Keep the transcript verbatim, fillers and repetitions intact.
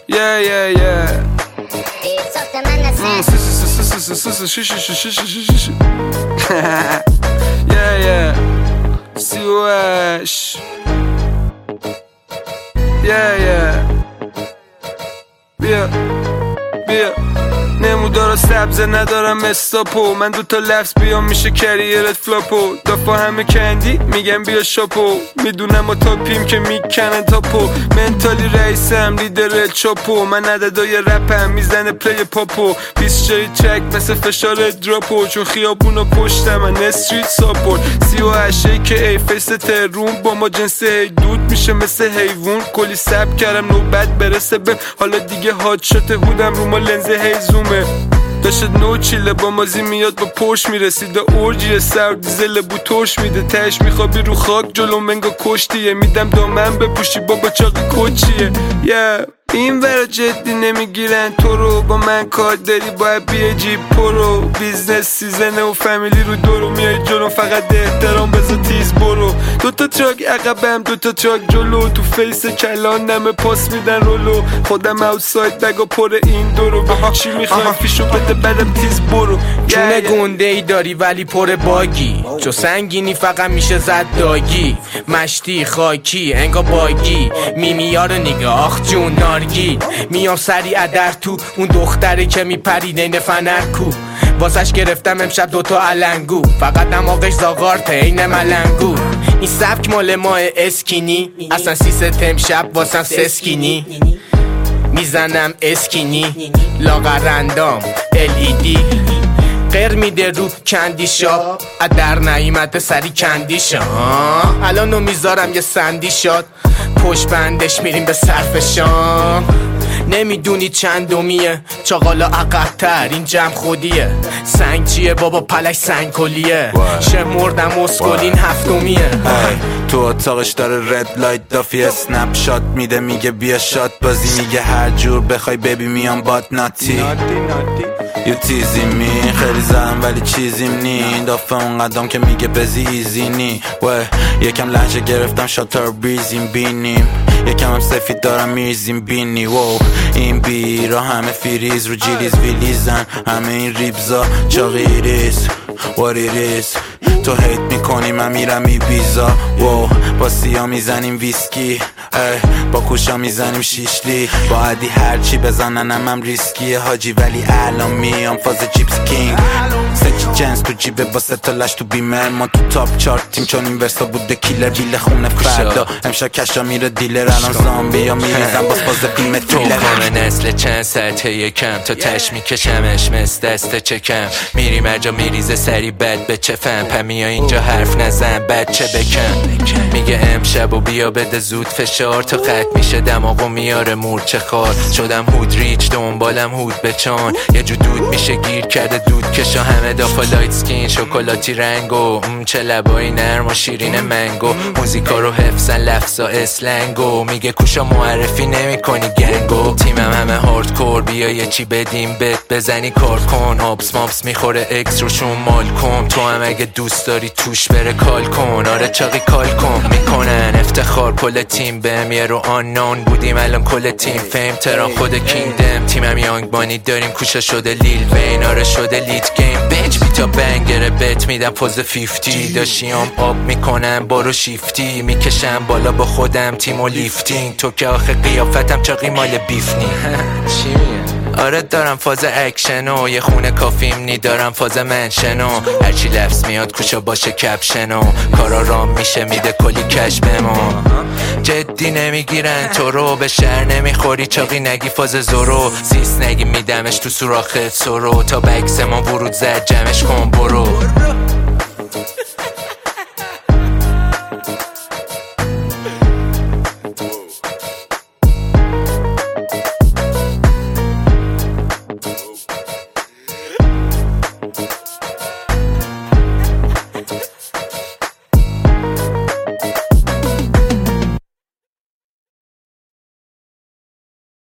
Yeah, yeah, yeah. Yeah, yeah. C O H. Yeah, yeah. بیا بیا نمودارا سبزه ندارم استاپو من دوتا لفظ بیام میشه کریرت فلاپو دافا همه کندی میگم بیا شاپو میدونم ما تاپیم که میکنن تاپو منتالی رئیسم لیدر چاپو من عددای رپم میزنه پلی پاپو بیست جای چک مثل فشار دراپو چون خیابونو پشتم من استریت ساپورت سی و هشت که ای فیس ترون با ما جنس دود میشه مثل حیوون کلی سب کردم نوبت برسه به حالا دیگه هات شده هودم رو ما لنز هیزومه داشت نو چیله با مازی میاد با پرش میرسید اورجی سر دیزل بو ترش میده تش میخوابی رو خاک جلو منگا کشتیه میدم دامن بپوشی بابا چاقی کچیه yeah. این ورا جدی نمیگیرن تو رو با من کار داری باید بیه جیب پرو بیزنس سیزنه و فامیلی رو دورو میای جلو فقط احترام بذار تیز برو دوتا تراک عقبم دوتا تراک جلو تو فیس کلان نمه پاس میدن رولو خودم اوتساید بگا پر این دورو بگو چی میخوام فیشو بده بدم تیز برو چونه گنده ای داری ولی پر باگی چو سنگینی فقط میشه زد داگی مشتی خاکی انگا باگی میمیا رو نگاه جون نارگی میام سریع در تو اون دختره که میپرید این فنر کو واسش گرفتم امشب دوتا علنگو فقط دماغش زاغارته این ملنگو این سبک مال ماه اسکینی اصلا سیست امشب واسم سسکینی میزنم اسکینی لاغرندام ال ای دی غیر میده رو کندی شاب در نایمت سری کندی شا الانو میذارم یه سندی شاد پشت بندش میریم به صرف شام نمیدونی چندمیه چاقالا عقب‌تر این جمع خودیه سنگ چیه بابا پلش سنگ کلیه شمردم اسکلین هفتمیه تو اتاقش داره رد لایت دافی اسنپ شات میده میگه بیا شات بازی میگه هر جور بخوای ببی میام بات ناتی یو تیزی می خیلی زدم ولی چیزیم نی دافه اون قدم که میگه بزی ایزی نی و یکم لحجه گرفتم شاتر بریزیم بینیم یکم هم سفید دارم میریزیم بینی وو این بیرا همه فریز رو جیلیز ویلیزن همه این ریبزا چاقی ریز واری ریز تو هیت میکنی من میرم ایبیزا وو با سیا میزنیم ویسکی با کوشا میزنیم شیشلی با عدی هرچی بزننم هم ریسکیه حاجی ولی الان میام فاز جیپس کینگ سکی جنس تو جیبه با ستا لش تو بیمر ما تو تاپ چارت تیم چون این ورسا بوده کیلر بیل خونه فردا امشا کشا میره دیلر الان زامبی یا میریزم باز باز بیمه تیلر تو نسل چند ساعته یکم تا تش میکشمش مثل دست چکم میریم هرجا میریزه سری بد به چفم پمیا اینجا حرف نزن بچه بکن میگه امشب و بیا بده زود فشار تا خط میشه دماغو میاره مورچه خار شدم هود ریچ دنبالم هود بچان یه جو دود میشه گیر کرده دود کشا همه دافا لایت سکین شکلاتی رنگو چه لبایی نرم و شیرین منگو موزیکا رو حفظن لفظا اسلنگو میگه کوشا معرفی نمی کنی گنگو تیمم همه هاردکور بیا یه چی بدیم بد بزنی کار کن آبس مابس میخوره اکس روشون مال کن تو هم اگه دوست داری توش بره کال کن آره چاقی کال کن میکنن افتخار کل تیم بهم یه رو آنون بودیم الان کل تیم فیم تران خود کینگدم تیمم یانگ بانی داریم کوشا شده لیل وین آره شده لیت گیم بنچ بیتا بنگره بت میدم پوز فیفتی داشیام آب میکنم بارو شیفتی میکشم بالا با خودم تیم و لیفتینگ تو که آخه قیافتم چاقی مال بیفنی چی میگه آره دارم فاز اکشنو یه خونه کافیم نی دارم فاز منشنو هرچی لفظ میاد کوشا باشه کپشنو کارا رام میشه میده کلی کش به ما جدی نمیگیرن تو رو به شهر نمیخوری چاقی نگی فاز زورو سیس نگی میدمش تو سوراخت سورو تا بکس ما ورود زد جمعش کن برو